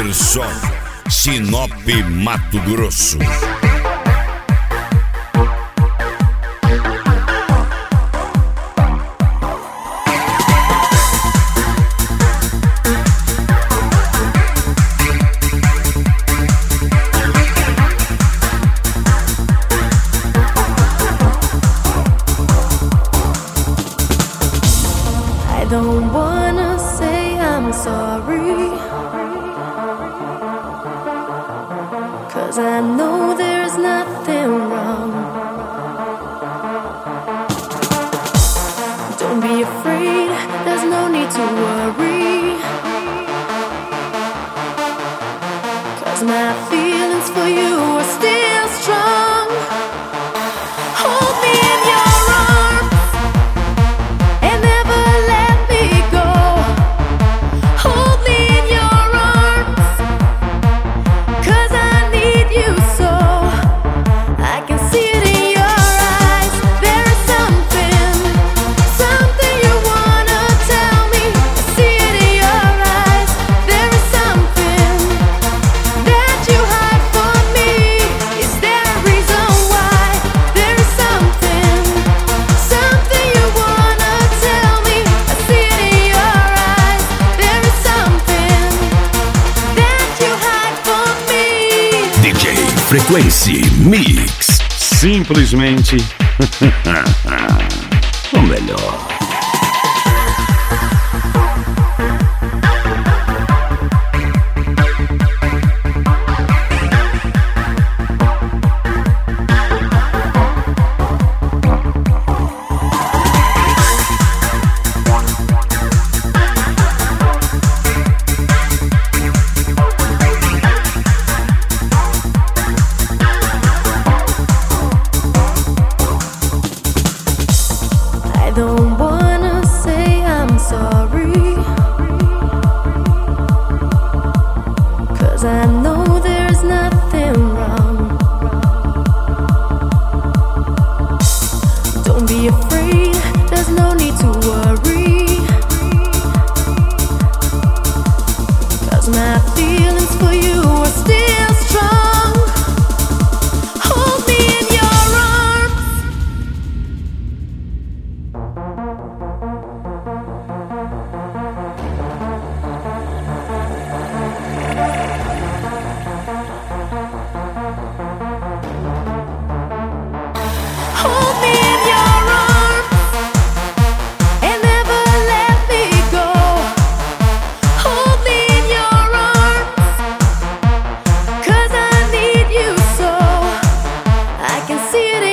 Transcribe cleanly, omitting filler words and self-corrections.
Anderson, Sinop, Mato Grosso. I don't wanna say I'm sorry, 'cause I know there's nothing wrong. Don't be afraid, there's no need to worry, 'cause my feelings for you are still strong. Hold me in your arms and never let me go. Hold me in your arms, 'cause I need you so. I can see it in your eyes. There is something you wanna tell me. I see it in your eyes. There is something that you hide from me. Is there a reason why? There is something you wanna tell me. I see it in your eyes. There is something that you hide from me. DJ Frequency Mix. Simplesmente o melhor. I don't wanna say I'm sorry, 'cause I know there's nothing wrong. Don't be afraid, there's no need to worry, 'cause my feelings for you are still strong. Hold me in your arms. Hold me in your arms and never let me go. Hold me in your arms, 'cause I need you so. I can see it